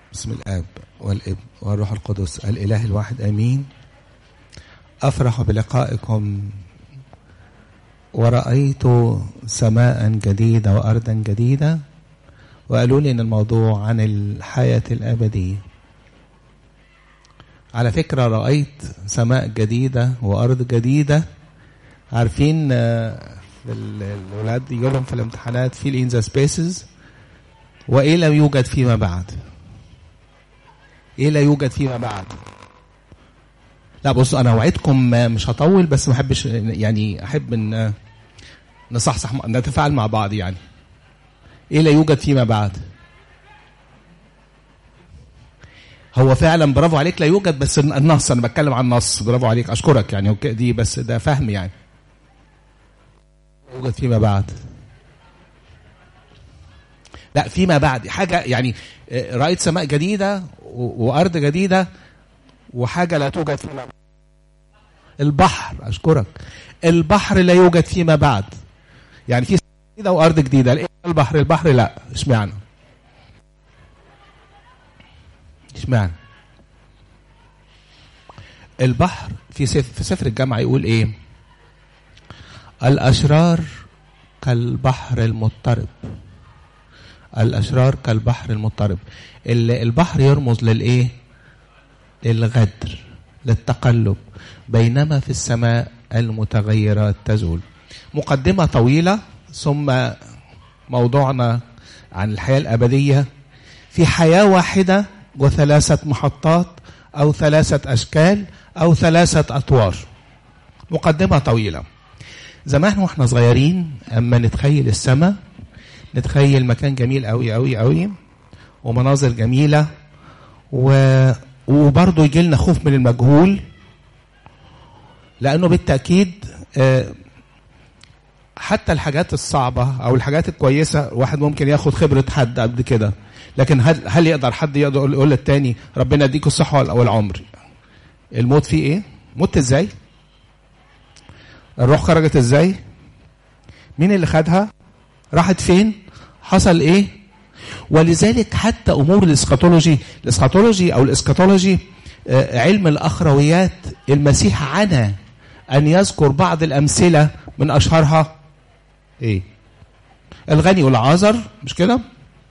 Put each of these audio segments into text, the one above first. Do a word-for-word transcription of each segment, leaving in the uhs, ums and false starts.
بسم الآب والابن والروح القدس الإله الواحد آمين. أفرح بلقائكم ورأيت سماء جديدة وأرضا جديدة، وقالوا لي إن الموضوع عن الحياة الأبدية. على فكرة رأيت سماء جديدة وأرض جديدة. عارفين في الولاد يقولهم في الامتحانات fill in the spaces، وإيه لا يوجد فيما بعد؟ إيه لا يوجد فيما بعد؟ لا بصوا، أنا وعدكم مش هطول، بس ما أحبش يعني أحب إن نصحصح نتفاعل مع بعض. يعني إيه لا يوجد فيما بعد؟ هو فعلا برافو عليك لا يوجد، بس النص أنا بتكلم عن النص. برافو عليك، أشكرك. يعني دي بس ده فهم. يعني يوجد فيما بعد، لا فيما بعد حاجة. يعني رأيت سماء جديدة وأرض جديدة وحاجة لا توجد فيما بعد. البحر، أشكرك. البحر لا يوجد فيما بعد. يعني في سماء جديدة وأرض جديدة. البحر البحر لا. اشمعنى؟ اشمعنى؟ البحر في سفر, في سفر الجامعة يقول ايه؟ الأشرار كالبحر المضطرب. الأشرار كالبحر المضطرب. البحر يرمز للإيه؟ للغدر، للتقلب، بينما في السماء المتغيرات تزول. مقدمة طويلة ثم موضوعنا عن الحياة الأبدية. في حياة واحدة وثلاثة محطات أو ثلاثة أشكال أو ثلاثة أطوار. مقدمة طويلة. زمان واحنا صغيرين أما نتخيل السماء نتخيل مكان جميل قوي قوي قوي ومناظر جميلة، و... وبرضه يجي لنا خوف من المجهول، لأنه بالتأكيد حتى الحاجات الصعبة أو الحاجات الكويسة واحد ممكن ياخد خبرة حد قبل كده، لكن هل, هل يقدر حد يقدر يقول للتاني ربنا يديك الصحة والعمر؟ الموت فيه ايه؟ موت ازاي؟ الروح خرجت ازاي؟ مين اللي خدها؟ راحت فين؟ حصل ايه؟ ولذلك حتى امور الاسكاتولوجي الاسكاتولوجي او الاسكاتولوجي علم الاخرويات، المسيح عنا ان يذكر بعض الامثله من اشهرها ايه؟ الغني والعازر، مش كده؟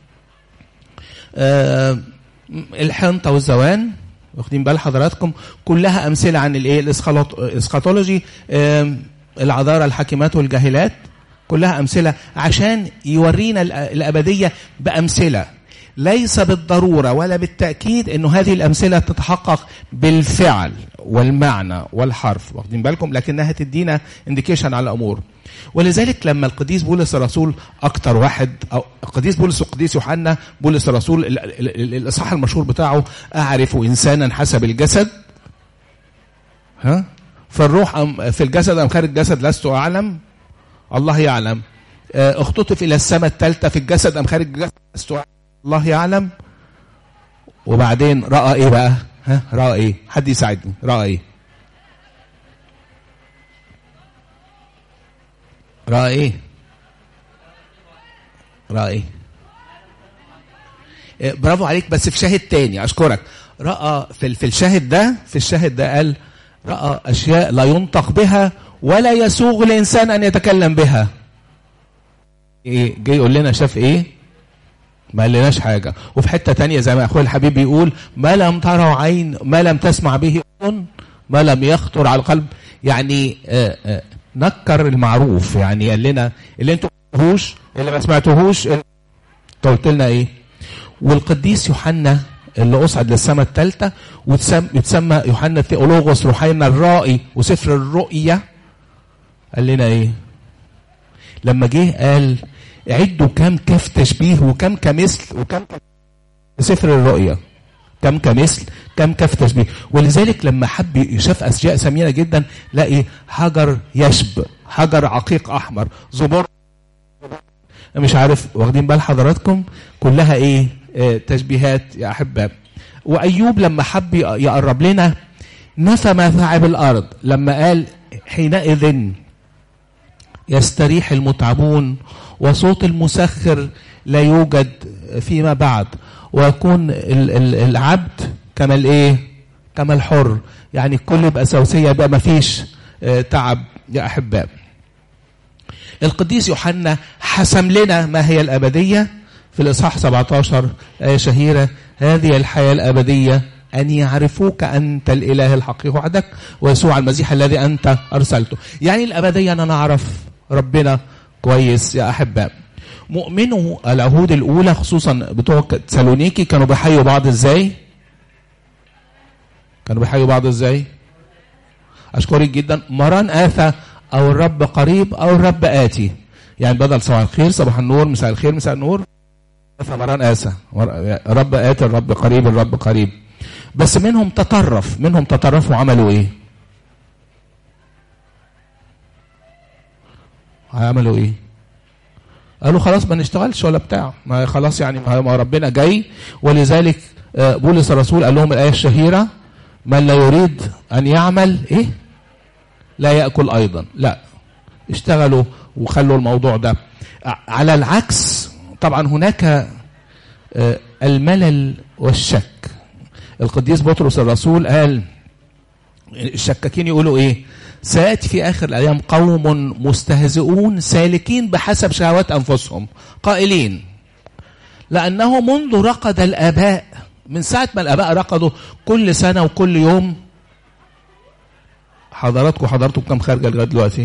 آه الحنطه والزوان، واخدين بال حضراتكم؟ كلها امثله عن الايه؟ الاسكاتولوجي. آه العذارى الحاكمات والجاهلات، كلها أمثلة عشان يورينا الأبدية بأمثلة. ليس بالضرورة ولا بالتأكيد أنه هذه الأمثلة تتحقق بالفعل والمعنى والحرف، واخدين بالكم؟ لكنها تدينا انديكيشن على الأمور. ولذلك لما القديس بولس الرسول أكتر واحد، أو القديس بولس والقديس يوحنا، بولس الرسول الإصحاح المشهور بتاعه أعرف إنسانا حسب الجسد، ها؟ فالروح أم في الجسد أم خارج الجسد لست أعلم، الله يعلم. اختطف إلى السماء الثالثة في الجسد أم خارج الجسد لست أعلم، الله يعلم. وبعدين رأى إيه بقى؟ ها؟ رأى إيه؟ حد يساعدني. رأى إيه؟ رأى إيه؟ رأى إيه؟ برافو عليك، بس في شاهد تاني. أشكرك. رأى في في الشاهد ده في الشاهد ده قال رأى أشياء لا ينطق بها ولا يسوغ الإنسان أن يتكلم بها. إيه جاي يقول لنا شاف إيه؟ ما قالناش حاجة. وفي حتة تانية زي ما أخوي الحبيب يقول ما لم تروا عين، ما لم تسمع به أذن، ما لم يخطر على القلب. يعني آآ آآ نكر المعروف. يعني قال لنا اللي انتوا ما سمعتوهوش، اللي ما سمعتوهوش انت قلت لنا إيه. والقديس يوحنا اللي أصعد للسماء الثالثة ويتسمى يوحنا الثيولوغوس روحينا الرائي وسفر الرؤية، قال لنا ايه لما جه؟ قال عدوا كم كف تشبيه وكم كمثل وكم سفر الرؤيا، كم كمثل كم كف تشبيه. ولذلك لما حب يشاف أشياء ثمينة جدا، لاقي حجر يشب، حجر عقيق أحمر، زبر، مش عارف، واخدين بال حضراتكم؟ كلها ايه؟ اه تشبيهات يا أحباب. وأيوب لما حب يقرب لنا نفى متاعب الأرض لما قال حينئذ يستريح المتعبون وصوت المسخر لا يوجد فيما بعد، ويكون ال ال العبد كما الايه كما الحر، يعني الكل يبقى سوسية، يبقى ما فيش اه تعب يا أحباء. القديس يوحنا حسم لنا ما هي الأبدية في الإصحاح سبعة عشر، آية شهيرة: هذه الحياة الأبدية أن يعرفوك أنت الإله الحقيقي وحدك ويسوع المسيح الذي أنت أرسلته. يعني الأبدية أن نعرف ربنا كويس يا أحباء. مؤمنوا العهود الأولى خصوصا بتوع تسالونيكي كانوا بيحيوا بعض إزاي؟ كانوا بيحيوا بعض إزاي؟ أشكرك جدا. مران آثى، أو الرب قريب، أو الرب آتي. يعني بدل صباح الخير صباح النور، مساء الخير مساء النور، مران آثى، الرب آتي، الرب قريب، الرب قريب. بس منهم تطرف، منهم تطرفوا وعملوا ايه؟ عملوا ايه؟ قالوا خلاص ما نشتغلش ولا بتاع، ما خلاص يعني ما ربنا جاي. ولذلك بولس الرسول قال لهم الآية الشهيرة: من لا يريد أن يعمل ايه؟ لا يأكل أيضا. لا، اشتغلوا وخلوا الموضوع ده. على العكس طبعا هناك الملل والشك. القديس بطرس الرسول قال الشكاكين يقولوا ايه؟ سيأتي في آخر الأيام قوم مستهزئون سالكين بحسب شهوات أنفسهم قائلين لأنه منذ رقد الآباء، من ساعة ما الآباء رقدوا كل سنة وكل يوم. حضراتكم حضرتكم كم خارجة لغاية دلوقتي؟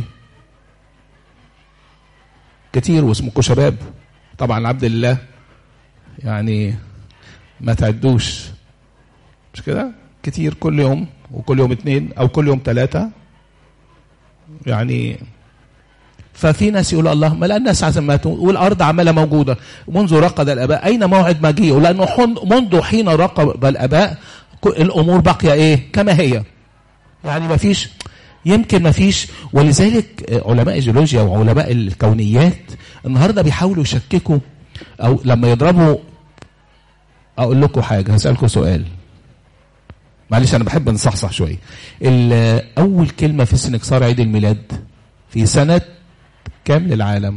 كتير واسمكم شباب طبعا، عبد الله يعني ما تعدوش، مش كده؟ كتير، كل يوم وكل يوم اتنين او كل يوم ثلاثة يعني. ففي ناس يقولوا الله ما، لأن الناس عزم ماتوا والأرض عمالة موجودة منذ رقد الآباء، أين موعد مجيئه؟ لأنه منذ حين رقد الآباء الأمور باقية إيه؟ كما هي، يعني ما فيش، يمكن ما فيش. ولذلك علماء الجيولوجيا وعلماء الكونيات النهاردة بيحاولوا يشككوا، أو لما يضربوا. أقول لكم حاجة، هسألكم سؤال، معلش أنا بحب نصحصح شوية. أول كلمة في سنكسار عيد الميلاد في سنة كام للعالم؟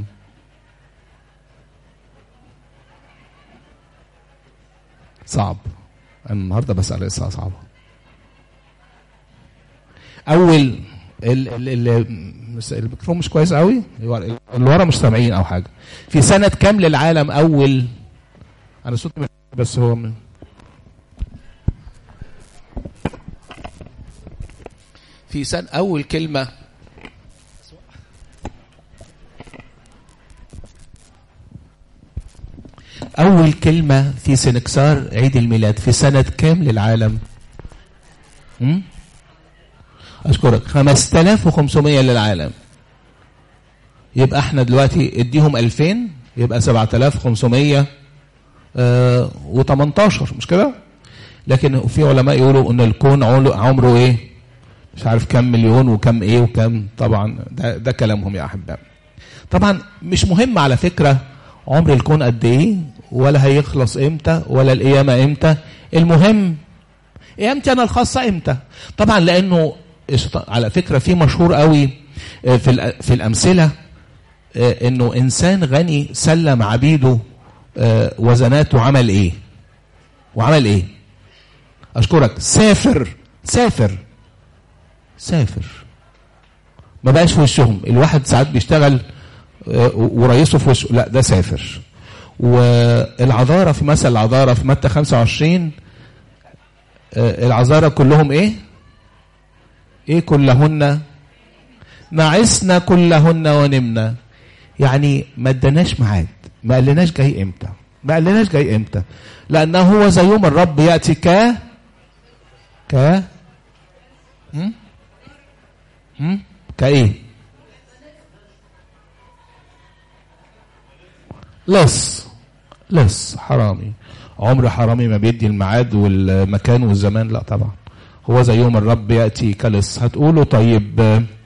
صعب، أنا النهاردة بسأل إسئلة صعبة. أول الميكروفون مش كويس قوي، اللي ورا مش سامعين أو حاجة. في سنة كام للعالم أول؟ أنا صوتي بس هو من في سنة أول كلمة أول كلمة في سنكسار عيد الميلاد في سنة كام للعالم؟ هم؟ أشكرك. خمسة آلاف وخمسمية للعالم. يبقى احنا دلوقتي اديهم ألفين، يبقى سبعة آلاف وخمسمية وتمنتاشر، مش كده؟ لكن في علماء يقولوا ان الكون عمره ايه؟ مش عارف كم مليون وكم ايه وكم. طبعا ده, ده كلامهم يا احباب. طبعا مش مهم على فكرة عمر الكون قد ايه، ولا هيخلص امتى، ولا القيامة امتى. المهم قيامتي انا الخاصة امتى. طبعا لانه على فكرة في مشهور قوي في في الامثلة انه انسان غني سلم عبيده وزناته، عمل ايه؟ وعمل ايه؟ اشكرك. سافر سافر سافر ما بقاش في وشهم. الواحد ساعات بيشتغل ورئيسه في وشه، لا ده سافر. والعذارى في مثل العذارى في متى خمسة وعشرين، العذارى كلهم ايه؟ ايه كلهن؟ نعسنا كلهن ونمنا. يعني ما ادناش ميعاد، ما قالناش جاي امتى، ما قالناش جاي امتى، لانه هو زي يوم الرب ياتي ك ك هم هم كايه؟ لص لص حرامي. عمر حرامي ما بيدي الميعاد والمكان والزمان، لا طبعا. هو زي يوم الرب ياتي كلص. هتقولوا طيب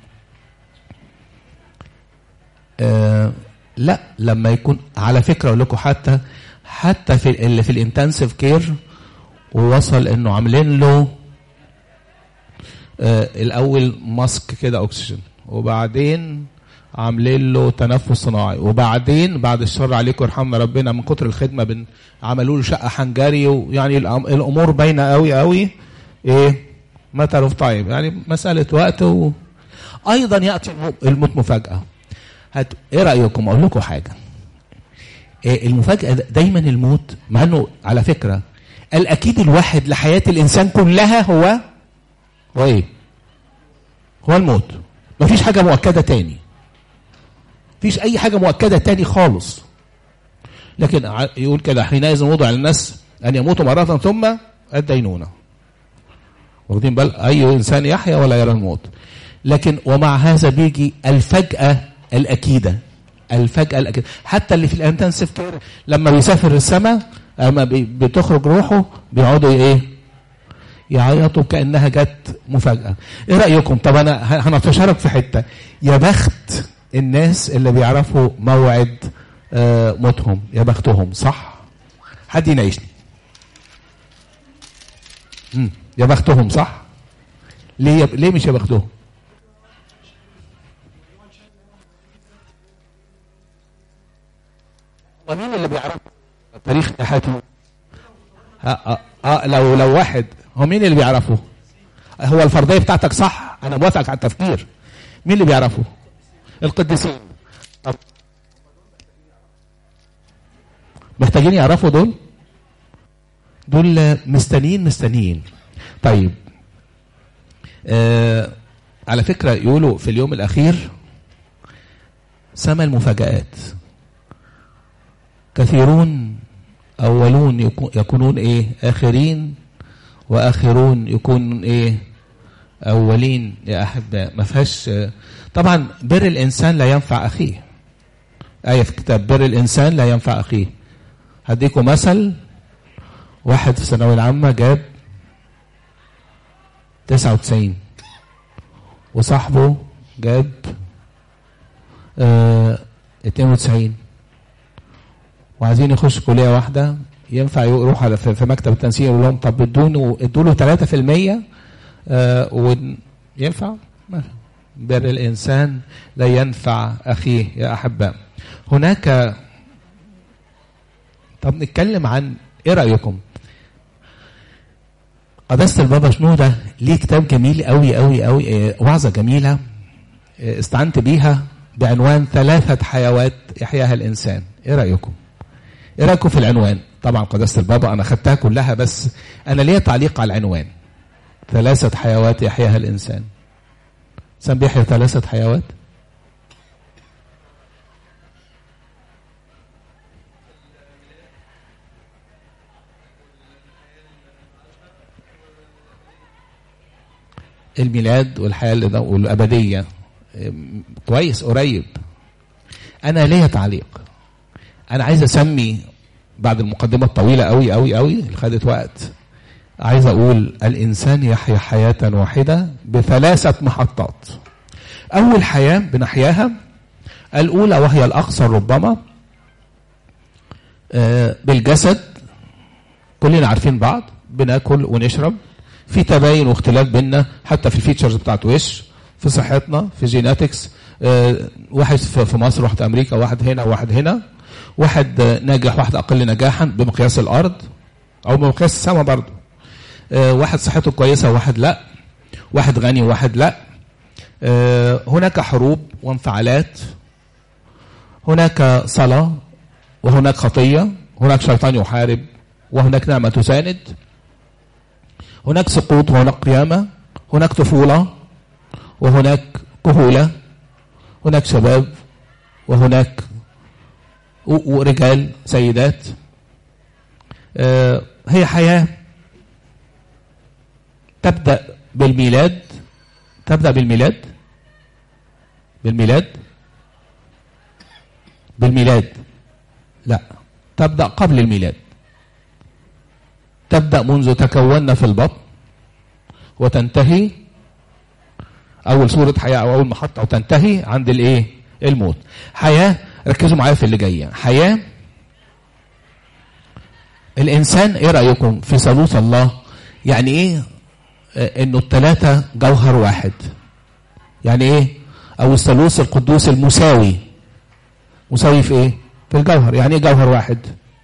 آه لا، لما يكون على فكرة اقول لكم حتى حتى في اللي في الانتنسيف كير ووصل انه عاملين له آه الاول ماسك كده اكسجين، وبعدين عاملين له تنفس صناعي، وبعدين بعد الشر عليكم يرحمنا ربنا من كتر الخدمه بن عملوا له شقه حنجري، ويعني الامور باينه قوي قوي ايه ماتر اوف تايم، يعني مساله وقت. و... ايضا ياتي الموت مفاجاه. هت... ايه رايكم اقول لكم حاجه؟ إيه المفاجاه دايما الموت، مع انه على فكره الاكيد الواحد لحياه الانسان كلها هو هو ايه؟ هو الموت. مفيش حاجه مؤكده تاني، مفيش اي حاجه مؤكده تاني خالص. لكن يقول كده حينئذ وضع للناس ان يموتوا مره ثم الدينونه. واخدين بال؟ اي انسان يحيا ولا يرى الموت. لكن ومع هذا بيجي الفجأة الأكيدة، الفجأة الأكيدة. حتى اللي في الانتنسيف كير لما بيسافر السماء اما بتخرج روحه بيقعدوا ايه؟ يعيطوا كأنها جت مفاجأة. ايه رأيكم؟ طب انا هنتشارك في حتة. يا بخت الناس اللي بيعرفوا موعد آه موتهم، يا بختهم. صح؟ حد يناقشني. امم يا بختهم. صح؟ ليه يب... ليه مش يا بختهم؟ ومين اللي بيعرف تاريخ حياته؟ اه اه لو لو واحد، هو مين اللي بيعرفه؟ هو الفرضيه بتاعتك صح، انا موافق على التفكير. مين اللي بيعرفه؟ القديسين. طب محتاجين يعرفوا دول؟ دول مستنيين مستنيين. طيب آه على فكرة يقولوا في اليوم الأخير سما المفاجآت. كثيرون أولون يكونون إيه؟ آخرين، وآخرون يكونون إيه؟ أولين. يا أحباء ما فيهاش. طبعا بر الإنسان لا ينفع أخيه، آية في كتاب بر الإنسان لا ينفع أخيه. هديكم مثل. واحد في الثانوية العامة جاب تسعة وتسعين، وصاحبه جاب اه اتنين وتسعين، وعايزين يخش كلية واحدة. ينفع يروح على في مكتب التنسيق يقول لهم طب ادوني ادوا له ثلاثة في المية اه وينفع؟ بر الإنسان لا ينفع أخيه يا أحباء. هناك. طب نتكلم عن ايه رأيكم؟ قداسة البابا شنودة ليه كتاب جميل قوي قوي قوي، وعظة جميلة استعنت بيها بعنوان ثلاثة حيوات يحياها الإنسان. ايه رأيكم؟ ايه رأيكم في العنوان؟ طبعا قداسة البابا انا خدتها كلها، بس انا ليا تعليق على العنوان. ثلاثة حيوات يحياها الإنسان. إنسان بيحيا ثلاثة حيوات. الميلاد والحياة والأبدية. كويس قريب. أنا ليا تعليق. أنا عايز أسمي بعد المقدمة الطويلة أوي أوي أوي اللي خدت وقت، عايز أقول الإنسان يحيا حياة واحدة بثلاثة محطات. أول حياة بنحياها الأولى وهي الأقصر ربما بالجسد. كلنا عارفين بعض، بناكل ونشرب، في تباين واختلاف بيننا حتى في الفيتشرز بتاعت وش، في صحتنا، في جيناتكس. اه واحد في مصر، واحد امريكا، واحد هنا واحد هنا، واحد ناجح واحد اقل نجاحا بمقياس الارض او بمقياس السماء برضه. اه واحد صحته كويسه وواحد لا، واحد غني وواحد لا. اه هناك حروب وانفعالات، هناك صلاة وهناك خطية، هناك شيطان يحارب وهناك نعمة تساند، هناك سقوط وهناك قيامة، هناك طفولة وهناك كهولة، هناك شباب وهناك ورجال سيدات. آه هي حياة تبدأ بالميلاد. تبدأ بالميلاد بالميلاد بالميلاد لا، تبدأ قبل الميلاد. تبدأ منذ تكوننا في البطن وتنتهي أول صورة حياة أو أول محطة، وتنتهي عند الإيه؟ الموت. حياة، ركزوا معايا في اللي جاية. حياة الإنسان. إيه رأيكم في ثالوث الله؟ يعني إيه إنه الثلاثة جوهر واحد؟ يعني إيه او الثالوث القدوس المساوي. مساوي في ايه؟ في الجوهر. يعني ايه جوهر واحد؟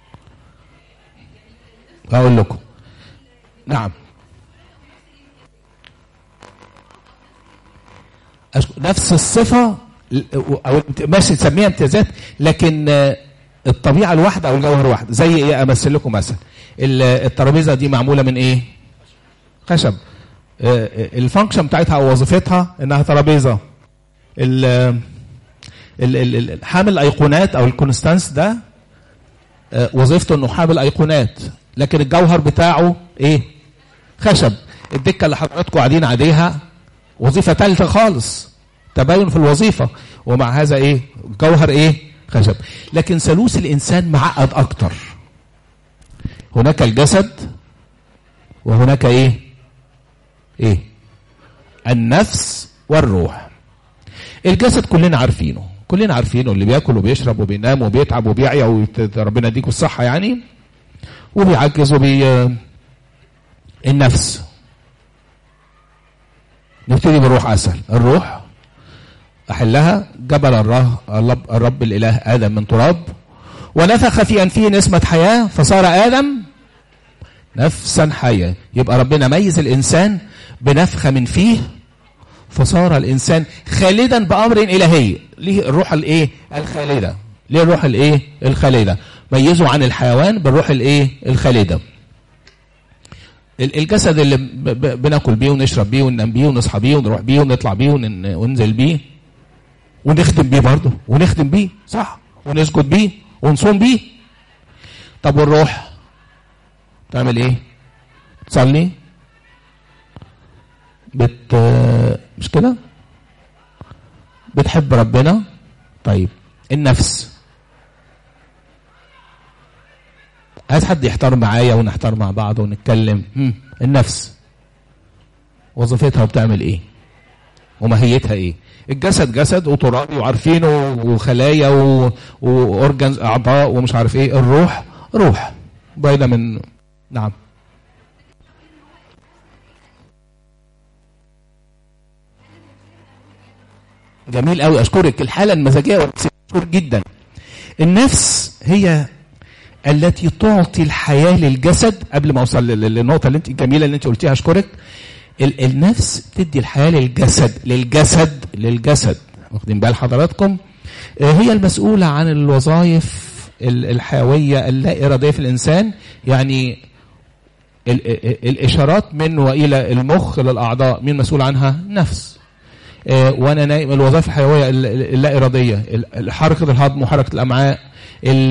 هقول لكم. نعم، نفس الصفة او ماشي تسميها امتيازات، لكن الطبيعة الواحدة او الجوهر واحد. زي ايه؟ امثل لكم مثلا. الترابيزة دي معمولة من ايه؟ خشب. الفانكشن بتاعتها او وظيفتها انها ترابيزة. حامل الايقونات او الكونستانس ده وظيفته انه حامل ايقونات، لكن الجوهر بتاعه ايه؟ خشب. الدكة اللي حضراتكم قاعدين عليها وظيفة ثالثة خالص، تباين في الوظيفة، ومع هذا ايه؟ جوهر ايه؟ خشب. لكن ثالوث الانسان معقد اكتر. هناك الجسد وهناك ايه؟ ايه؟ النفس والروح. الجسد كلنا عارفينه، كلنا عارفينه، اللي بياكل وبيشرب وبينام وبيتعب وبيعيا وربنا يديكوا الصحة يعني، وبيعجز وبي النفس. نبتدي بالروح اسهل. الروح احلها. جبل الرب, الرب الاله ادم من تراب ونفخ في انفه نسمة حياة فصار ادم نفسا حية. يبقى ربنا ميز الانسان بنفخة من فيه فصار الانسان خالدا بامر الهي. ليه الروح الايه؟ الخالدة. ليه الروح الايه؟ الخالدة. ميزوا عن الحيوان بالروح الايه؟ الخالدة. الجسد اللي بناكل بيه ونشرب بيه وننام بيه ونصحى بيه ونروح بيه ونطلع بيه وننزل بيه ونخدم بيه برضه، ونخدم بيه صح، ونسجد بيه ونصوم بيه. طب والروح تعمل ايه؟ تصلي، بت مش كده؟ بتحب ربنا. طيب النفس، عايز حد يحتار معايا ونحتار مع بعض ونتكلم. مم. النفس وظيفتها وبتعمل ايه وماهيتها ايه؟ الجسد جسد وترابي وعارفينه وخلايا واورجنز اعضاء ومش عارف ايه. الروح روح باينه من. نعم. جميل قوي، اشكرك. الحاله المزاجيه اشكر جدا. النفس هي التي تعطي الحياه للجسد. قبل ما اوصل للنقطه اللي انت الجميله اللي انت قلتيها اشكرك. النفس بتدي الحياه للجسد للجسد للجسد واخدين بال حضراتكم؟ هي المسؤوله عن الوظائف الحيويه اللا اراديه في الانسان. يعني الاشارات من والى المخ للاعضاء، مين مسؤول عنها؟ نفس. وانا نايم الوظائف الحيويه اللا اراديه، حركه الهضم وحركه الامعاء، ال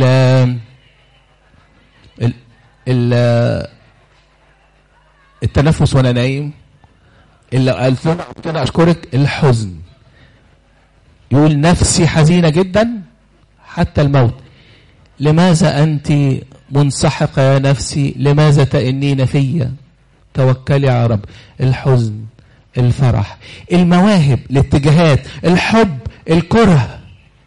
ال التنفس وانا نايم. اللي قلت له اشكرك الحزن. يقول نفسي حزينه جدا حتى الموت. لماذا انت منسحقه يا نفسي؟ لماذا تئنين فيا؟ توكلي على رب. الحزن، الفرح، المواهب، الاتجاهات، الحب، الكره.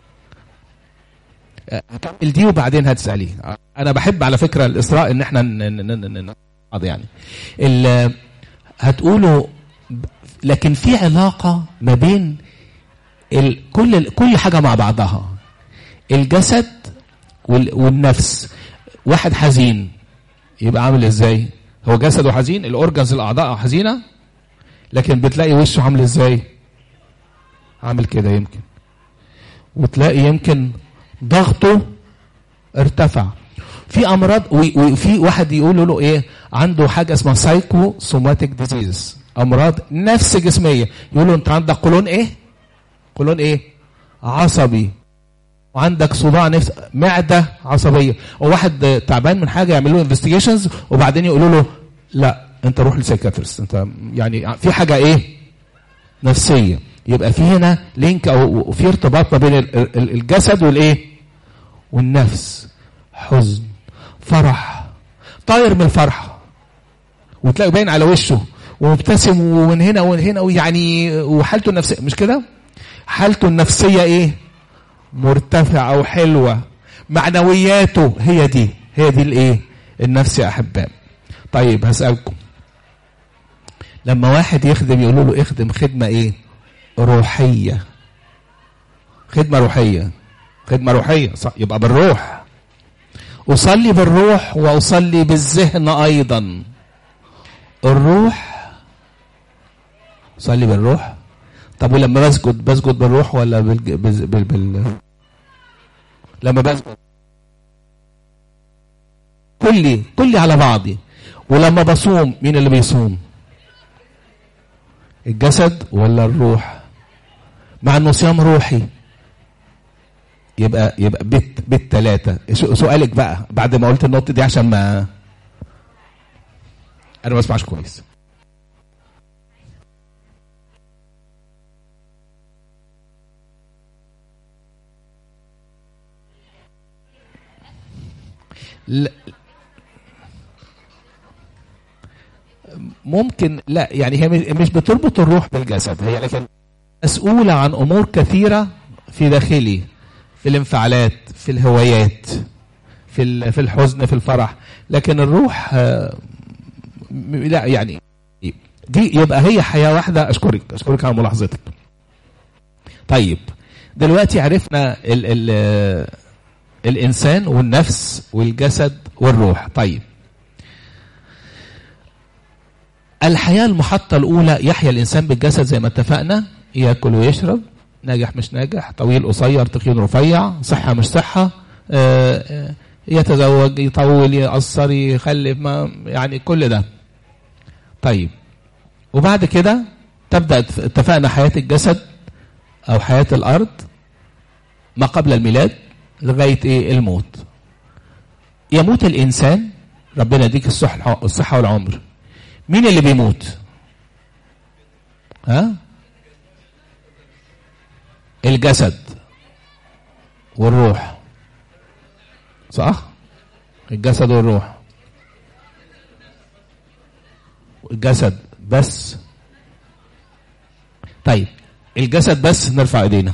هكمل دي وبعدين هتسألي. انا بحب على فكرة الاسراء ان احنا نقعد يعني هتقولوا. لكن في علاقة ما بين كل كل حاجة مع بعضها. الجسد والنفس. واحد حزين يبقى عامل ازاي؟ هو جسده حزين، الاورجنز الاعضاء حزينة، لكن بتلاقي وشه عامل ازاي؟ عامل كده يمكن. وتلاقي يمكن ضغطه ارتفع. في امراض، وفي واحد يقولوا له ايه؟ عنده حاجه اسمها سايكو سوماتيك ديزيز، امراض نفس جسميه. يقولوا انت عندك قولون ايه؟ قولون ايه؟ عصبي. وعندك صداع نفس، معده عصبيه. وواحد تعبان من حاجه يعملوا له انفستيجيشنز وبعدين يقولوا له لا انت روح لسايكاتريست، انت يعني في حاجه ايه؟ نفسيه. يبقى في هنا لينك او في ارتباط ما بين الجسد والايه؟ والنفس. حزن، فرح، طاير من الفرحه وتلاقي باين على وشه ومبتسم ومن هنا ومن هنا، ويعني وحالته النفسيه مش كده؟ حالته النفسيه ايه؟ مرتفعه وحلوه. معنوياته هي دي هي دي الايه؟ النفس يا احباء. طيب هسألكم، لما واحد يخدم يقولوا له اخدم خدمه ايه؟ روحيه. خدمة روحية، خدمة روحية صح، يبقى بالروح. أصلي بالروح وأصلي بالذهن أيضا. الروح أصلي بالروح. طب ولما بسجد بسجد بالروح ولا بال... بال... بال... بال... لما بسجد كلي كلي على بعضي. ولما بصوم مين اللي بيصوم؟ الجسد ولا الروح؟ مع انه صيام روحي يبقى يبقى بت بالثلاثه. سؤالك بقى بعد ما قلت النقطه دي عشان ما انا ما بسمعش كويس. لا ممكن لا، يعني هي مش بتربط الروح بالجسد، هي لكن مسؤولة عن أمور كثيرة في داخلي، في الانفعالات، في الهوايات، في في الحزن، في الفرح. لكن الروح لا، يعني دي يبقى هي حياة واحدة. أشكرك أشكرك على ملاحظتك. طيب دلوقتي عرفنا ال ال الإنسان والنفس والجسد والروح. طيب الحياة المحطة الأولى، يحيا الإنسان بالجسد زي ما اتفقنا، يأكل ويشرب، ناجح مش ناجح، طويل قصير، تخين رفيع، صحة مش صحة، يتزوج، يطول، يقصر، يخلف، ما يعني كل ده. طيب وبعد كده تبدأ، اتفقنا حياة الجسد أو حياة الأرض ما قبل الميلاد لغاية إيه؟ الموت. يموت الإنسان، ربنا يديك الصحة الصحة والعمر. مين اللي بيموت؟ ها؟ الجسد والروح صح؟ الجسد والروح. الجسد بس. طيب الجسد بس نرفع ايدينا.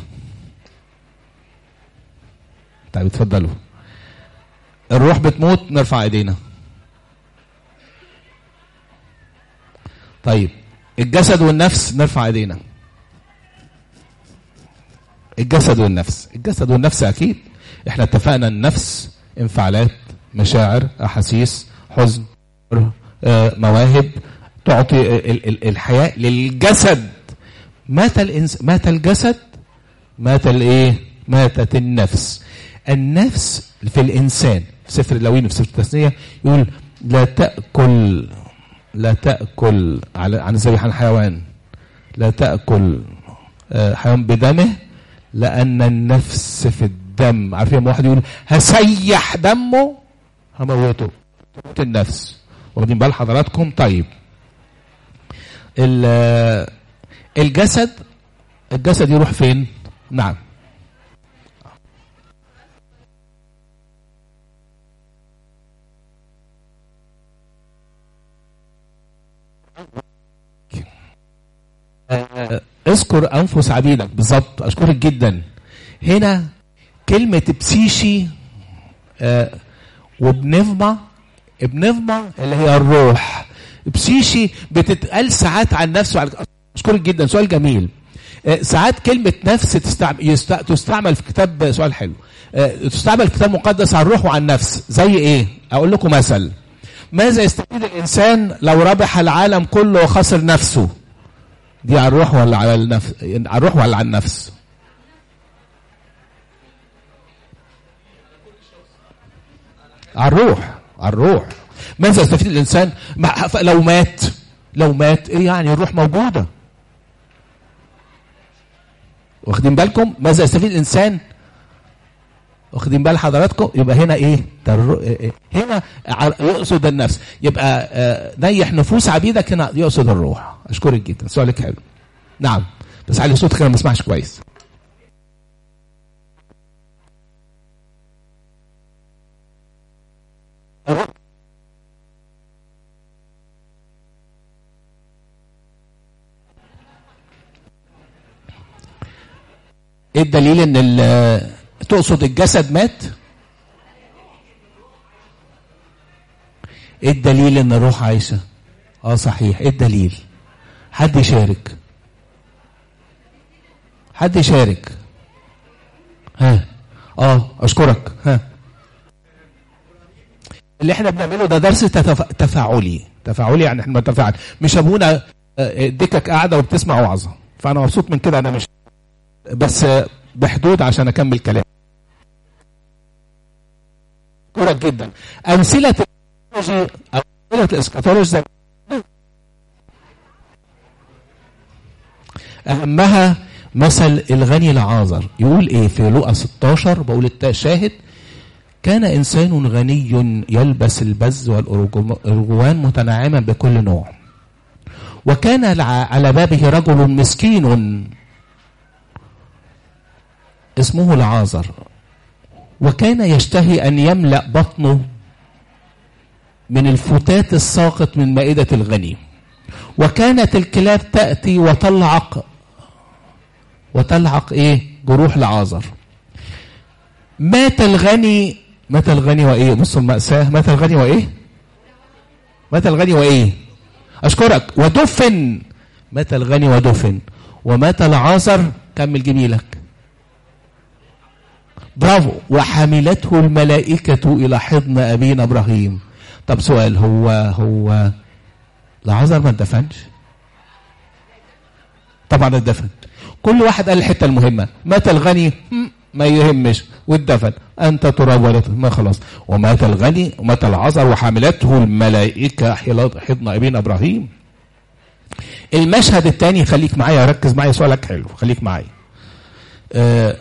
طيب اتفضلوا. الروح بتموت نرفع ايدينا. طيب الجسد والنفس نرفع ايدينا. الجسد والنفس، الجسد والنفس اكيد احنا اتفقنا النفس انفعالات، مشاعر، احاسيس، حزن، مواهب، تعطي الحياة للجسد. مات الانس مات الجسد، مات الايه؟ ماتت النفس. النفس في الانسان في سفر اللاويين في سفر التثنية يقول لا تأكل لا تأكل على عن ذبيحة عن حيوان، لا تأكل حيوان بدمه لأن النفس في الدم. عارفين واحد يقول هسيح دمه هموته، تموت النفس. واخدين بال حضراتكم؟ طيب الجسد الجسد يروح فين؟ نعم اذكر انفس عبيدك. بالظبط، اشكرك جدا. هنا كلمة بسيشي آه وبنفما، بنفما اللي هي الروح. بسيشي بتتقال ساعات عن نفسه على... اشكرك جدا، سؤال جميل. آه ساعات كلمة نفس تستعمل, يست... تستعمل في كتاب، سؤال حلو، آه تستعمل في كتاب مقدس عن الروح وعن النفس. زي ايه؟ اقول لكم مثل. ماذا يستفيد الانسان لو ربح العالم كله وخسر نفسه؟ دي على الروح ولا على النفس؟ على الروح ولا على النفس؟ على الروح. على الروح. ماذا يستفيد الانسان لو مات؟ لو مات ايه يعني؟ الروح موجوده. واخدين بالكم؟ ماذا يستفيد الانسان؟ واخدين بال حضراتكم؟ يبقى هنا ايه؟ هنا يقصد النفس. يبقى نيح نفوس عبيدك، هنا يقصد الروح. اشكرك جدا، سؤالك حلو. نعم بس علي صوتك انا ما اسمعش كويس. ايه الدليل ان تقصد الجسد مات؟ ايه الدليل ان الروح عايشه؟ اه صحيح. ايه الدليل؟ حد يشارك، حد يشارك. ها اه اشكرك. ها اللي احنا بنعمله ده درس تتف... تفاعلي. تفاعلي يعني احنا بنتفاعل، مش ابونا ديكك قاعده وبتسمع وعظه. فانا مبسوط من كده، انا مش بس بحدود عشان اكمل كلام. اشكرك جدا. امثله الاسكاتولوجي، امثله الاسكاتولوجي اهمها مثل الغني العازر. يقول ايه في لوقا ستاشر؟ بقول الشاهد: كان انسان غني يلبس البز والارجوان متنعما بكل نوع، وكان على بابه رجل مسكين اسمه العازر، وكان يشتهي ان يملأ بطنه من الفتات الساقط من مائدة الغني، وكانت الكلاب تأتي وتلعق وتلعق ايه جروح العازر. مات الغني مات الغني وايه؟ بصوا المأساة. مات الغني وايه؟ مات الغني وايه؟ اشكرك. ودفن. مات الغني ودفن. ومات العازر. كمل جميلك. برافو. وحملته الملائكة الى حضن ابينا ابراهيم. طب سؤال، هو هو العازر ما اتدفنش؟ طبعا اتدفن. كل واحد قال الحته المهمه. مات الغني ما يهمش واتدفن، انت تراب ولا ما خلاص. ومات الغني ومات العازر وحملته الملائكه حضن ابينا ابراهيم. المشهد الثاني، خليك معايا، ركز معايا، سؤالك حلو، خليك معايا. آه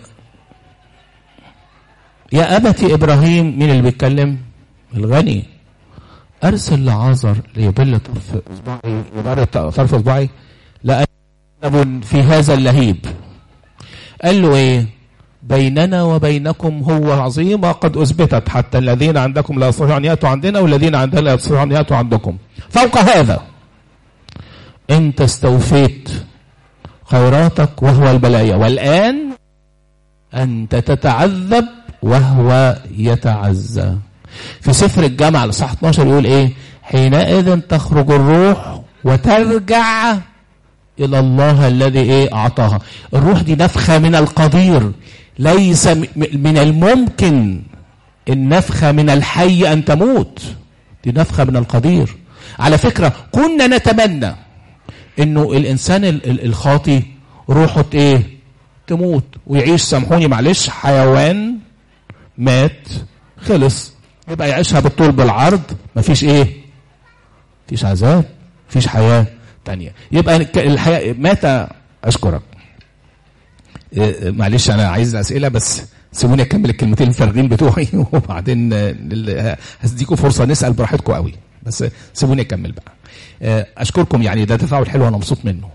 يا ابتي ابراهيم، مين اللي بيتكلم؟ الغني. ارسل لعازر ليبل طرف اصبعي، يبرد طرف اصبعي لأن في هذا اللهيب. قال له ايه؟ بيننا وبينكم هو عظيمة قد اثبتت، حتى الذين عندكم لا يستطيعون ان ياتوا عندنا والذين عندنا لا يستطيعون ان ياتوا عندكم. فوق هذا انت استوفيت خيراتك وهو البلايا، والان انت تتعذب وهو يتعزى. في سفر الجامعة الاصحاح اتناشر يقول ايه؟ حينئذ تخرج الروح وترجع الى الله الذي ايه اعطاها. الروح دي نفخة من القدير، ليس من الممكن النفخة من الحي ان تموت، دي نفخة من القدير. على فكرة كنا نتمنى انه الانسان الخاطي روحه ايه تموت ويعيش، سامحوني معلش، حيوان مات خلص، يبقى يعيشها بالطول بالعرض، مفيش ايه، مفيش عذاب، مفيش حياة تانية، يبقى الحياة مات. اشكرك. إيه معلش انا عايز اسئلة بس سيبوني اكمل الكلمتين الفارغين بتوعي وبعدين هديكم فرصة نسأل براحتكم قوي، بس سيبوني اكمل بقى. اشكركم، يعني ده تفاعل حلو انا مبسوط منه.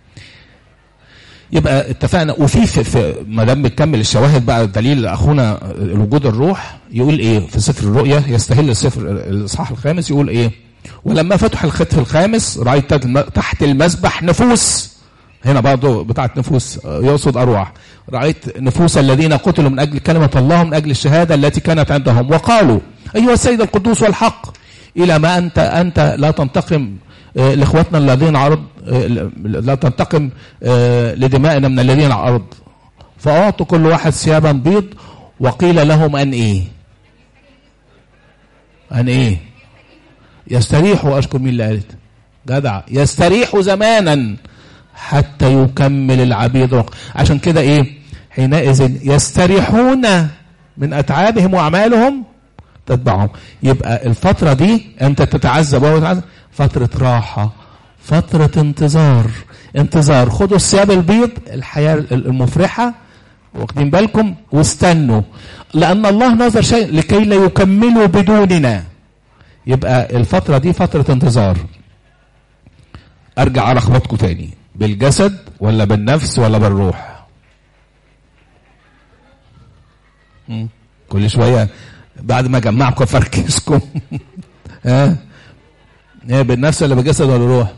يبقى اتفقنا. وفي في, في ما دام بنكمل الشواهد بقى، دليل اخونا وجود الروح يقول ايه في سفر الرؤيا، يستهل السفر الاصحاح الخامس يقول ايه؟ ولما فتح الختم الخامس رايت تحت المذبح نفوس، هنا برضه بتاعت نفوس يقصد ارواح، رايت نفوس الذين قتلوا من اجل كلمه الله من اجل الشهاده التي كانت عندهم، وقالوا ايها السيد القدوس والحق، الى ما انت انت لا تنتقم لاخواتنا الذين عرض، لا تنتقم لدمائنا من الذين عرض. فاعطوا كل واحد ثيابا بيض، وقيل لهم ان ايه ان ايه يستريحوا. اشكر مين اللي قالت جدع، يستريحوا زمانا حتى يكمل العبيد رق. عشان كده ايه؟ حينئذ يستريحون من اتعابهم واعمالهم تتبعهم. يبقى الفترة دي انت تتعذب وهو يتعذب، فترة راحة، فترة انتظار انتظار خدوا الثياب البيض، الحياة المفرحة، واخدين بالكم، واستنوا، لأن الله نظر شيء لكي لا يكملوا بدوننا. يبقى الفترة دي فترة انتظار. ارجع ارخبطكم تاني، بالجسد ولا بالنفس ولا بالروح؟ كل شوية بعد ما جمعكم افركشكم ها ايه، بالنفس ولا بالجسد ولا بالروح؟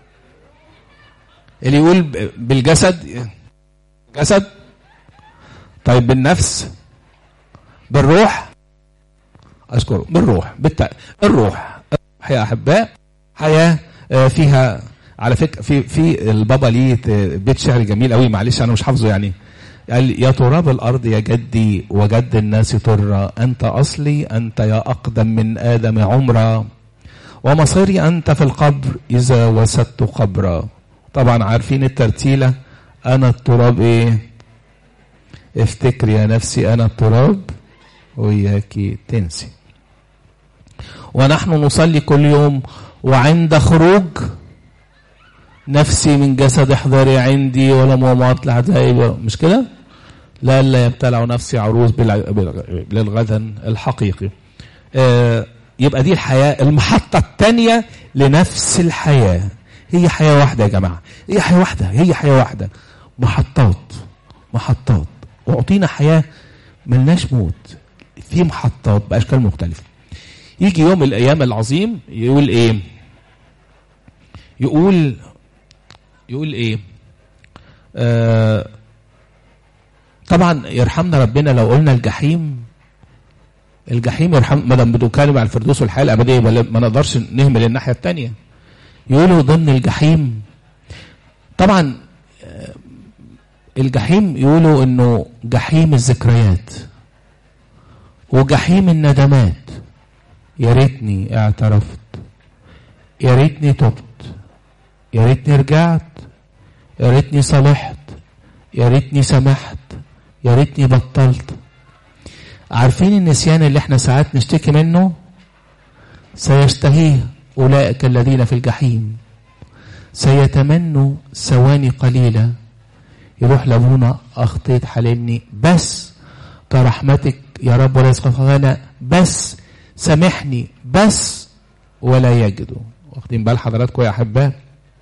اللي يقول بالجسد جسد، طيب بالنفس بالروح؟ اشكره بالروح. بالتالي الروح يا احباء حياه فيها، على فكره في في البابا ليه بيت شعر جميل قوي، معلش انا مش حافظه يعني، قال يا تراب الأرض يا جدي وجد الناس طرا، أنت أصلي أنت يا أقدم من آدم عمرا، ومصيري أنت في القبر إذا وسدت قبرا. طبعا عارفين الترتيلة، أنا التراب إيه؟ افتكر يا نفسي أنا التراب وإياك تنسي. ونحن نصلي كل يوم وعند خروج نفسي من جسد احضري عندي ولم ومات لحد، مش كده؟ لا لا يبتلع نفسي عروس للغدا الحقيقي. آه يبقى دي الحياة، المحطة الثانية لنفس الحياة. هي حياة واحدة يا جماعة، هي حياة واحدة، هي حياة واحدة، محطات محطات، وأعطينا حياة ملناش موت في محطات بأشكال مختلفة. يجي يوم الأيام العظيم يقول إيه؟ يقول يقول إيه؟ آه طبعا يرحمنا ربنا لو قلنا الجحيم، الجحيم يرحم، ما دام بنتكلم عن الفردوس والحياة الأبدية ما نقدرش نهمل الناحية التانية. يقولوا ضمن الجحيم طبعا الجحيم يقولوا انه جحيم الذكريات وجحيم الندمات. يا ريتني اعترفت، يا ريتني تبت، يا ريتني رجعت، يا ريتني صلحت، يا ريتني سمحت، يا ريتني بطلت. عارفين النسيان اللي احنا ساعات نشتكي منه؟ سيشتهيه أولئك الذين في الجحيم، سيتمنوا ثواني قليلة يروح لابونا أخطيت حلمني بس كرحمتك يا رب ولا يسقطنا بس سامحني بس، ولا يجدوا. واخدين بال حضراتكم يا أحباء؟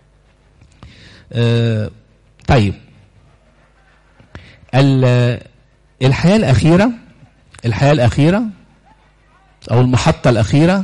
آه طيب الحياة الأخيرة، الحياة الأخيرة أو المحطة الأخيرة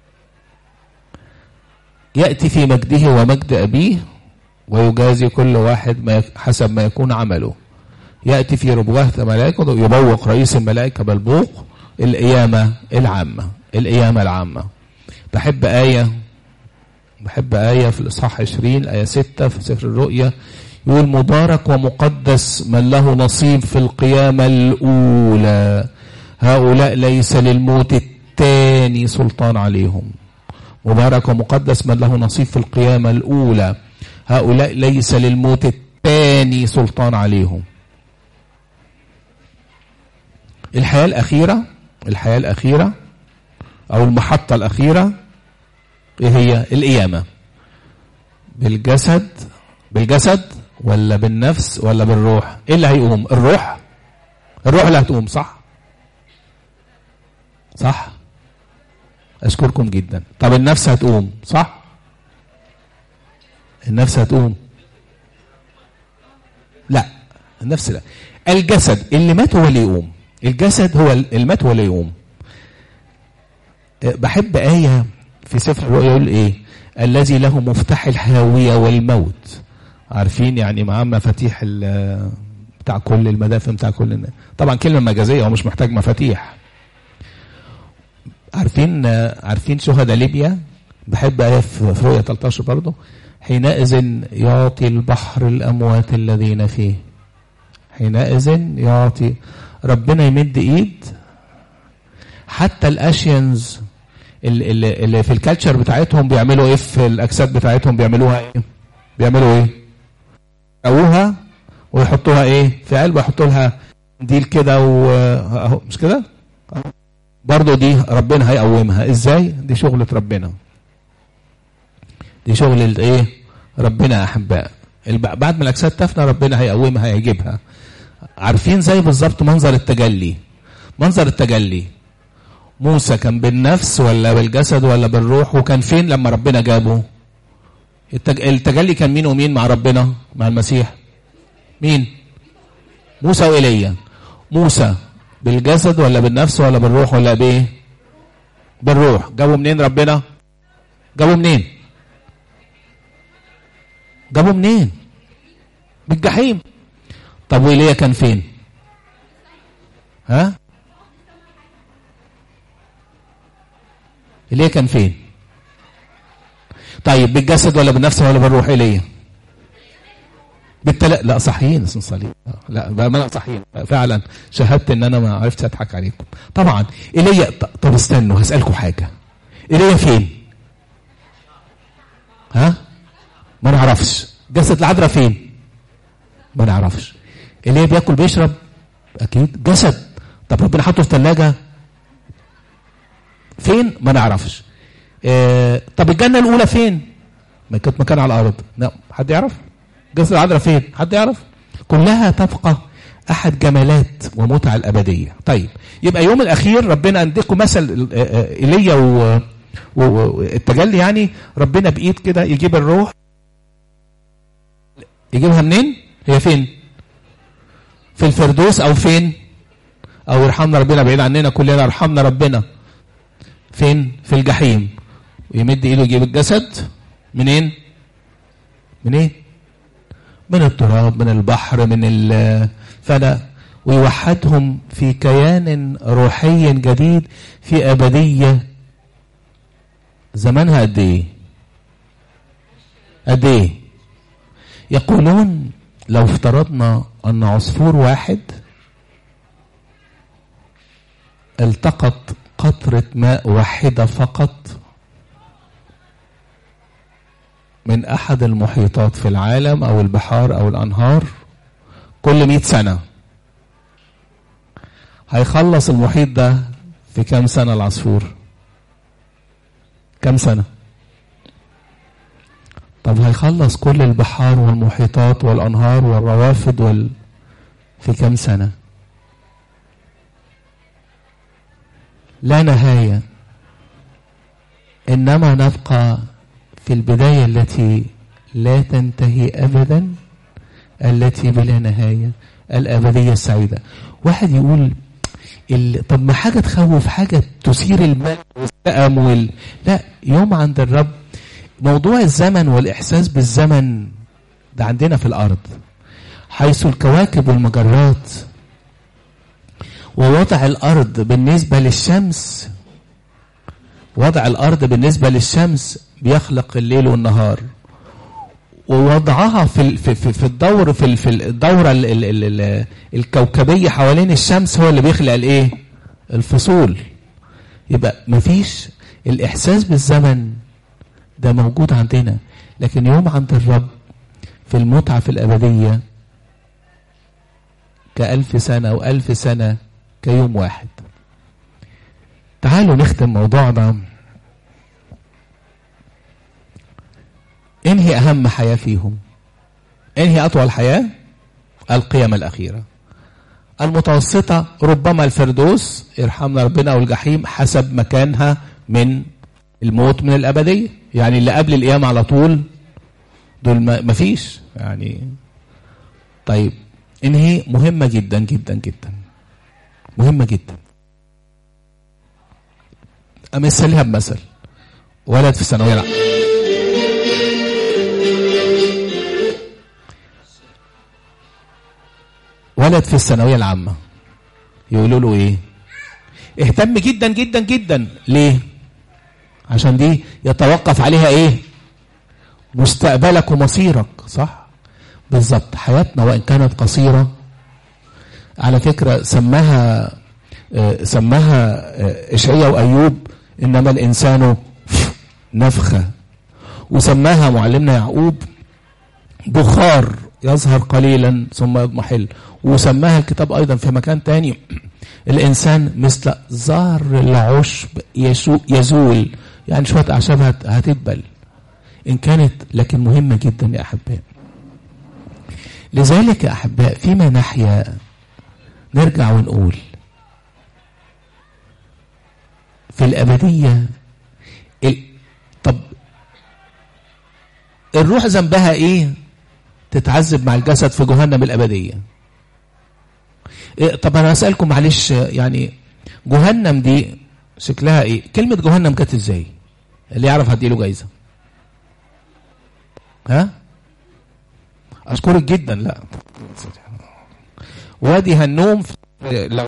يأتي في مجده ومجد أبيه ويجازي كل واحد ما حسب ما يكون عمله. يأتي في ربوة ملائكة يبوق رئيس الملائكة بالبوق القيامة العامة، القيامة العامة. بحب آية بحب آية في الإصحاح عشرين آية ستة في سفر الرؤيا، يقول مبارك ومقدس من له نصيب في القيامة الأولى، هؤلاء ليس للموت الثاني سلطان عليهم. مبارك ومقدس من له نصيب في القيامة الأولى، هؤلاء ليس للموت الثاني سلطان عليهم. الحياة الأخيرة، الحياة الأخيرة أو المحطة الأخيرة إيه هي؟ القيامة. بالجسد، بالجسد ولا بالنفس ولا بالروح؟ إيه اللي هيقوم؟ الروح، الروح اللي هتقوم، صح؟ صح؟ أشكركم جدا. طب النفس هتقوم، صح؟ النفس هتقوم؟ لا، النفس لا. الجسد اللي مات هو اللي يقوم، الجسد هو اللي مات هو اللي يقوم. بحب آية في سفر الرؤيا يقول إيه؟ الذي له مفتاح الهاوية والموت. عارفين يعني معاه مفاتيح بتاع كل المدافن بتاع كل الناس. طبعا كلمة مجازية، هو مش محتاج مفاتيح. عارفين عارفين شهداء ليبيا؟ بحب آية في رؤيا ثلاثة عشر برضه، حينئذ يعطي البحر الأموات الذين فيه. حينئذ يعطي، ربنا يمد إيد. حتى الأشينز اللي, اللي في الكالتشر بتاعتهم بيعملوا إيه في الأجساد بتاعتهم؟ بيعملوها إيه؟ بيعملوا إيه؟ يقووها ويحطوها إيه؟ في قلب ويحطوا لها ديل كده وأهو، مش كده؟ برضو دي ربنا هيقومها. ازاي؟ دي شغلة ربنا، دي شغل الايه؟ ربنا يا احباء. بعد ما الاجساد تفنى ربنا هيقومها، هيجيبها. عارفين زي بالظبط منظر التجلي، منظر التجلي موسى كان بالنفس ولا بالجسد ولا بالروح؟ وكان فين لما ربنا جابه؟ التج... التجلي كان مين ومين مع ربنا؟ مع المسيح. مين؟ موسى وإيليا. موسى بالجسد ولا بالنفس ولا بالروح ولا بايه؟ بالروح. جابوا منين ربنا؟ جابوا منين؟ جابوا منين؟ بالجحيم. طب وإيليا كان فين؟ ها؟ إيليا كان فين؟ طيب بالجسد ولا بالنفس ولا بالروح إيليا؟ بالتلا لا صحيين اسم صليب. لا بأمانة صحيين فعلا، شهدت ان انا ما عرفتش اضحك عليكم طبعا. ايليا طب استنوا هسألكم حاجة، ايليا فين؟ ها؟ ما نعرفش. جسد العذراء فين؟ ما نعرفش. ايليا بياكل بيشرب؟ اكيد. جسد طب ربنا حطه في ثلاجة فين؟ ما نعرفش. اه طب الجنة الأولى فين؟ ما كانت مكان على الأرض. لا حد يعرف؟ جسد العذراء فين؟ حد يعرف؟ كلها تبقى أحد جمالات ومتع الأبدية. طيب يبقى يوم الأخير ربنا أديكم مثل إيليا والتجلي، يعني ربنا بإيد كده يجيب الروح. يجيبها منين؟ هي فين؟ في الفردوس أو فين؟ أو يرحمنا ربنا بعيد عننا كلنا، يرحمنا ربنا فين؟ في الجحيم. ويمد إيده يجيب الجسد منين؟ منين؟ من التراب، من البحر، من الفلا، ويوحدهم في كيان روحي جديد في أبدية. زمانها قد ايه؟ قد ايه؟ يقولون لو افترضنا أن عصفور واحد التقط قطرة ماء واحدة فقط من أحد المحيطات في العالم أو البحار أو الأنهار كل مئة سنة، هيخلص المحيط ده في كام سنة العصفور؟ كام سنة؟ طب هيخلص كل البحار والمحيطات والأنهار والروافد وال... في كام سنة؟ لا نهاية. إنما نبقى في البداية التي لا تنتهي أبدا، التي بلا نهاية، الأبدية السعيدة. واحد يقول ال... طب ما حاجة تخوف، حاجة تثير المال والسقم وال... لا، يوم عند الرب. موضوع الزمن والإحساس بالزمن ده عندنا في الأرض، حيث الكواكب والمجرات ووضع الأرض بالنسبة للشمس، وضع الأرض بالنسبة للشمس بيخلق الليل والنهار، ووضعها في في في الدور في في الدورة ال ال ال ال الكوكبية حوالين الشمس هو اللي بيخلق الايه؟ الفصول. يبقى مفيش الإحساس بالزمن ده موجود عندنا، لكن يوم عند الرب في المتعة في الأبدية كألف سنة وألف سنة كيوم واحد. تعالوا نختم موضوعنا. انهي أهم حياة فيهم؟ انهي أطول حياة؟ القيامة الأخيرة. المتوسطة ربما الفردوس، يرحمنا ربنا، أو الجحيم حسب مكانها من الموت من الأبدية. يعني اللي قبل القيامة على طول دول ما فيش يعني. طيب انهي مهمة جدا جدا جدا، مهمة جدا. أمثلها بمثل. ولد في الثانوية العامة، ولد في الثانوية العامة يقولوا له ايه؟ اهتم جدا جدا جدا. ليه؟ عشان دي يتوقف عليها ايه؟ مستقبلك ومصيرك. صح؟ بالظبط. حياتنا وان كانت قصيرة، على فكرة سماها آه سماها آه إشعياء وأيوب إنما الإنسان نفخة، وسماها معلمنا يعقوب بخار يظهر قليلا ثم يضمحل، وسماها الكتاب أيضا في مكان تاني الإنسان مثل زهر العشب يزول، يعني شوية أعشاب هتدبل إن كانت. لكن مهمة جدا يا أحباء. لذلك يا أحباء فيما نحيا نرجع ونقول في الأبدية ال... طب الروح ذنبها إيه؟ تتعذب مع الجسد في جهنم الأبدية. إيه؟ طب أنا أسألكم معلش، يعني جهنم دي شكلها إيه؟ كلمة جهنم جت إزاي؟ اللي يعرف هديله جايزة. ها؟ أشكرك جدا. لا، وادي هنوم في لو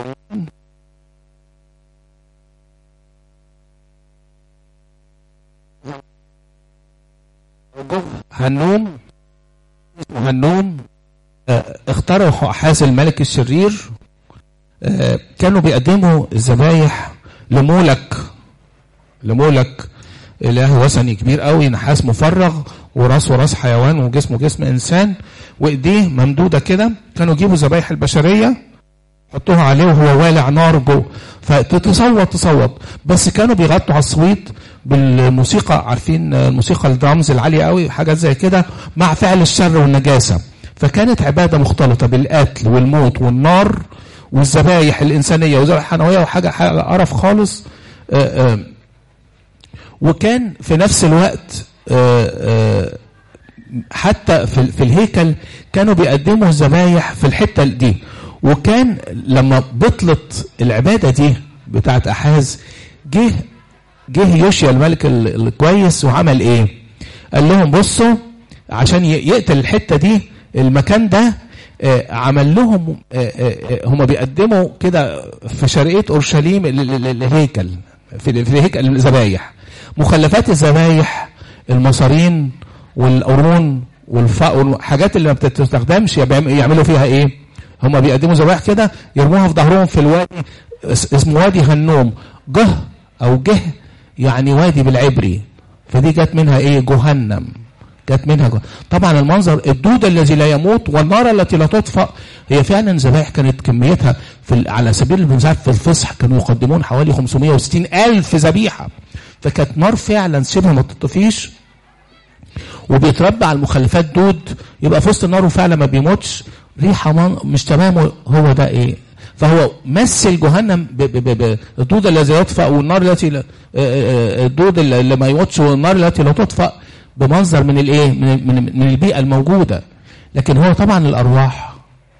هنوم هنوم اخترعوا أحاز الملك الشرير، كانوا بيقدموا الذبايح لمولك لمولك إله وثني كبير قوي، نحاس مفرغ وراسه راس حيوان وجسمه جسم إنسان وإيديه ممدودة كده. كانوا يجيبوا ذبايح البشرية حطوها عليه وهو والع نار جوه، فتتصوت تصوت. بس كانوا بيغطوا على الصويت بالموسيقى، عارفين الموسيقى الدرامز العالية قوي، حاجات زي كده، مع فعل الشر والنجاسة. فكانت عبادة مختلطة بالقتل والموت والنار والذبايح الإنسانية وذبائح حنوية وحاجة حاجة قرف خالص. آآ آآ وكان في نفس الوقت آآ حتى في, في الهيكل كانوا بيقدموا الذبايح في الحتة دي. وكان لما بطلت العبادة دي بتاعت أحاز، جه جه يوشيا الملك الكويس وعمل ايه؟ قال لهم بصوا عشان يقتل الحتة دي المكان ده، آه عمل لهم آه آه هم بيقدموا كده في شرقية أورشليم الهيكل، في الهيكل الذبايح، مخلفات الذبايح، المصارين والقرون والحاجات اللي ما بتستخدمش يعملوا فيها ايه؟ هم بيقدموا ذبايح كده يرموها في ظهرهم في الوادي اسمه وادي هنوم. جه او جه يعني وادي بالعبري، فدي جت منها ايه؟ جهنم، جت منها جهنم. طبعا المنظر الدود الذي لا يموت والنار التي لا تطفأ، هي فعلا ذبائح كانت كميتها في على سبيل المثال في الفصح كانوا يقدمون حوالي خمسمائة وستين ألف ذبيحة، فكانت نار فعلا شبه ما تطفيش، وبيتربى على المخلفات دود، يبقى في وسط النار وفعلا ما بيموتش، ريحة مش تمام. هو ده ايه؟ فهو مثل جهنم بالدود الذي يطفأ والنار التي الدود اللي ما يموتش والنار التي لا تطفأ، بمنظر من الايه؟ من من, من البيئة الموجودة. لكن هو طبعا الارواح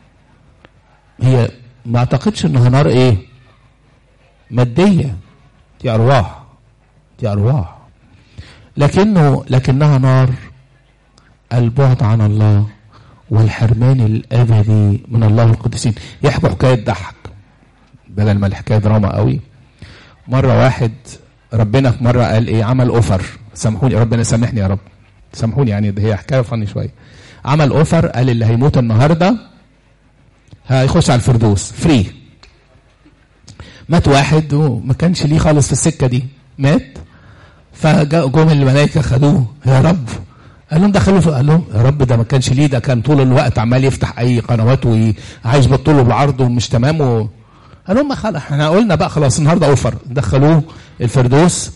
هي ما اعتقدش انها نار ايه؟ مادية، دي ارواح، دي ارواح، لكنه لكنها نار البعد عن الله والحرمان الابدي من الله القدسين. يحكوا حكايه ضحك بدل ما الحكايه دراما قوي. مره واحد ربنا في مره قال ايه؟ عمل اوفر، سامحوني ربنا سامحني يا رب سامحوني، يعني ده هي حكايه فني شويه. عمل اوفر، قال اللي هيموت النهارده هيخش على الفردوس فري. مات واحد وما كانش ليه خالص في السكه دي، مات، فجم الملائكه خدوه. يا رب، قال لهم دخلوا، قال لهم يا رب ده ما كانش ليه، ده كان طول الوقت عمال يفتح اي قنوات وعايز بالطول وبالعرض ومش تمام. و... قال لهم خلاص احنا قلنا بقى خلاص النهارده اوفر، دخلوه الفردوس.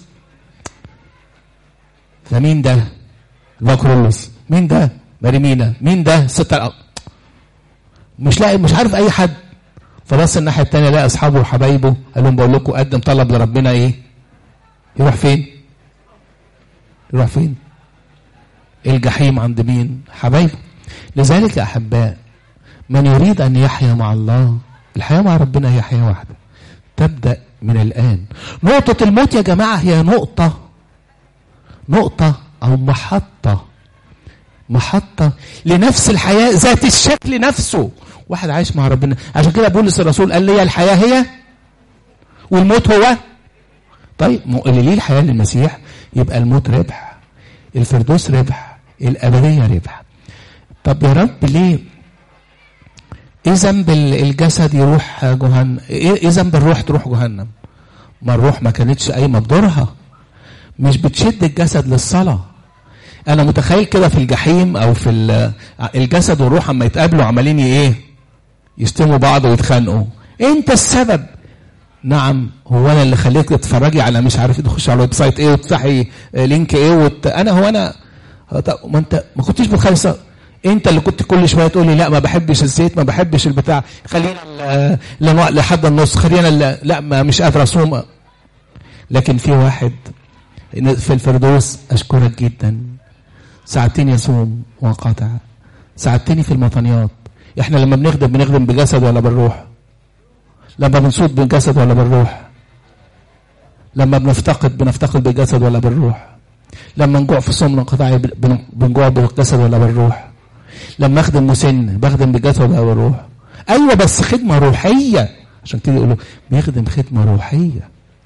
فمين ده؟ باكرولوس. مين ده؟ مريمينا. مين ده؟ ستة. مش لاقي، مش عارف اي حد. فبص الناحيه الثانيه لقى اصحابه وحبايبه، قال لهم بقول لكم قدم طلب لربنا ايه؟ يروح فين؟ يروح فين؟ الجحيم عند مين؟ حبايبه. لذلك يا أحباء، من يريد أن يحيا مع الله، الحياة مع ربنا هي حياة واحدة تبدأ من الآن. نقطة الموت يا جماعة هي نقطة نقطة أو محطة محطة لنفس الحياة ذات الشكل نفسه. واحد عايش مع ربنا، عشان كده بولس الرسول قال لي الحياة هي والموت هو. طيب اللي ليه الحياة للمسيح يبقى الموت ربح، الفردوس ربح، الأبدية ربح. طب يا رب ليه ايه ذنب الجسد يروح جهنم؟ ايه ذنب الروح تروح جهنم؟ ما الروح ما كانتش قايمه بدورها، مش بتشد الجسد للصلاه. انا متخيل كده في الجحيم او في الجسد والروح اما يتقابلوا عمالين ايه؟ يشتموا بعض ويتخانقوا. انت السبب. نعم، هو انا اللي خليك تتفرجي على مش عارف تخش على الويب سايت ايه وتفتحي لينك ايه وت... انا هو انا ما انت ما كنتش بتخلص، انت اللي كنت كل شويه تقول لي لا ما بحبش الزيت، ما بحبش البتاع، خلينا لحد النص، خلينا لا ما مش قادر اصوم. لكن في واحد في الفردوس، اشكرك جدا، ساعتين يصوم وانقطع، ساعتين في المطنيات. احنا لما بنخدم بنخدم بجسد ولا بالروح؟ لما بنصوت بالجسد ولا بالروح؟ لما بنفتقد بنفتقد بالجسد ولا بالروح؟ لما نجوع في صوم انقطاعي بنجوع بالجسد ولا بالروح؟ لما اخدم مسن بخدم بالجسد ولا بالروح؟ ايوه بس خدمه روحيه، عشان كده يقولوا بيخدم خدمه روحيه.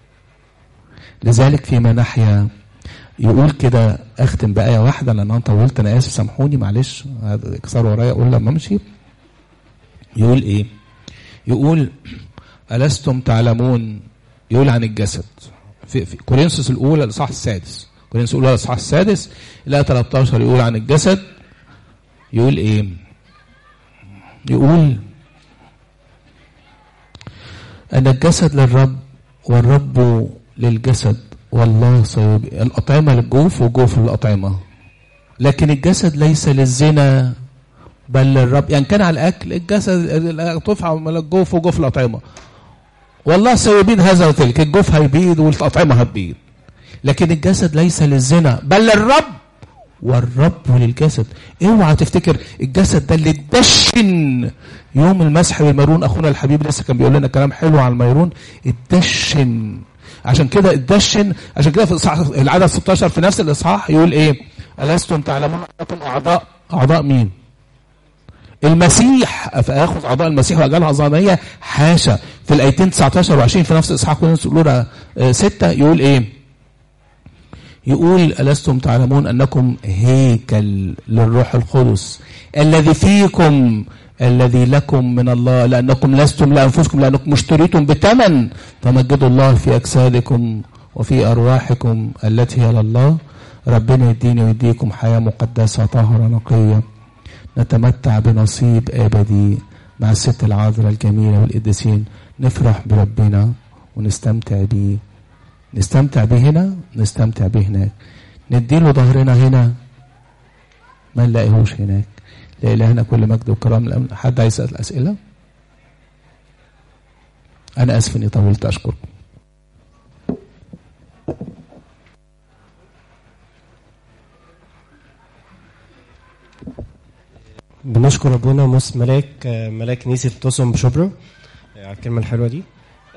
لذلك فيما نحيا يقول كده، اختم بايه واحده لان انا طولت، انا اسف سامحوني معلش، اكسروا ورايا اقول لما امشي. يقول ايه؟ يقول ألستم تعلمون، يقول عن الجسد في, في كورنثوس الاولى الاصحاح السادس، كورنثوس الاولى الاصحاح السادس الى ثلاثة عشر يقول عن الجسد، يقول ايه؟ يقول ان الجسد للرب والرب للجسد والله سيبقى. الأطعمة للجوف والجوف للأطعمة، لكن الجسد ليس للزنا بل للرب. يعني كان على الأكل الجسد تفعل من الجوف وجوف الأطعمة، والله سيبيد هذا وتلك، الجوف هيبيد والأطعمة هتبيد، لكن الجسد ليس للزنا بل للرب والرب للجسد. اوعى تفتكر الجسد ده اللي اتدشن يوم المسح بالميرون. اخونا الحبيب لسه كان بيقول لنا كلام حلو على الميرون، اتدشن. عشان كده اتدشن، عشان كده في الاصحاح العدد ستة عشر في نفس الاصحاح يقول ايه؟ ألستم تعلمون انكم اعضاء اعضاء مين؟ المسيح، فاخذ اعضاء المسيح واجعلها عظاميه. حاشا. في الايتين تسعة عشر وعشرين في نفس الاصحاح كورنثوس الاولى ستة يقول ايه؟ يقول ألستم تعلمون أنكم هيكل للروح القدس الذي فيكم الذي لكم من الله، لأنكم لستم لأنفسكم لأنكم اشتريتم بثمن، فمجدوا الله في أجسادكم وفي أرواحكم التي هي لله. ربنا يديني ويديكم حياة مقدسة طاهرة نقية، نتمتع بنصيب أبدي مع الست العذراء الجميلة والقديسين، نفرح بربنا ونستمتع بيه، نستمتع به هنا نستمتع به هناك، نديله ظهرنا هنا ما نلاقيهوش هناك. لإلهنا كل مجد وكرام الأمن. حد عايز يسأل أسئلة؟ أنا أسف إني طولت، أشكركم. بنشكر أبونا موس ملاك ملاك نيسي توسم بشبرا على الكلمة الحلوة دي.